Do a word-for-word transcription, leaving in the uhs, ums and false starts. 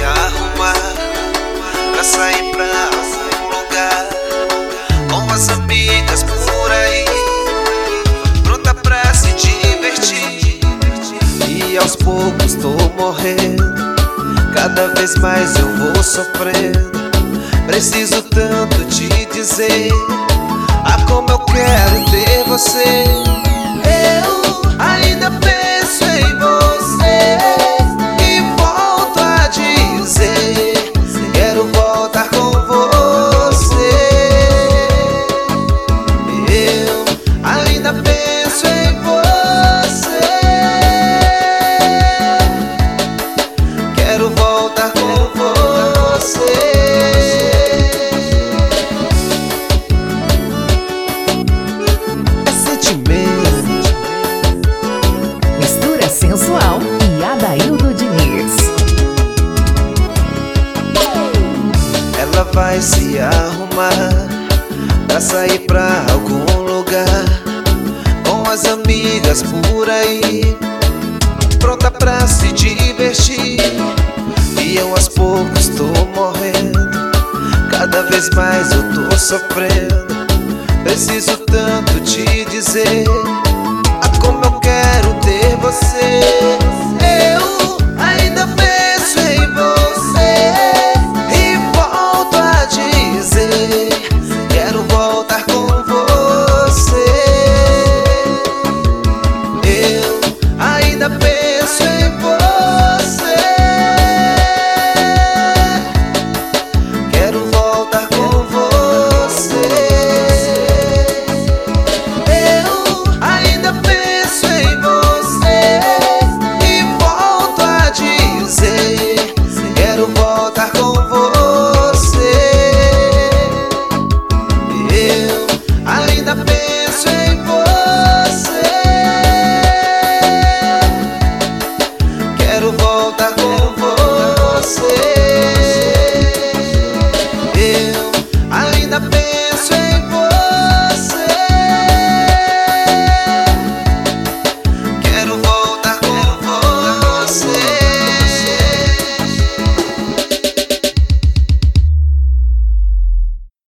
arrumar pra sair pra algum lugar com as amigas por aí, pronta pra se divertir. E aos poucos tô morrendo, cada vez mais eu vou sofrendo. Preciso tanto te dizer ah, como eu quero ter você. Eu ainda penso em você e volto a dizer: quero voltar com você. Eu ainda penso em você, quero voltar com você. Mistura sensual e Adaildo Diniz. Ela vai se arrumar pra sair pra algum lugar com as amigas por aí, pronta pra se divertir. E eu aos poucos tô morrendo, cada vez mais eu tô sofrendo. Preciso tanto te dizer ah, como eu quero ter você.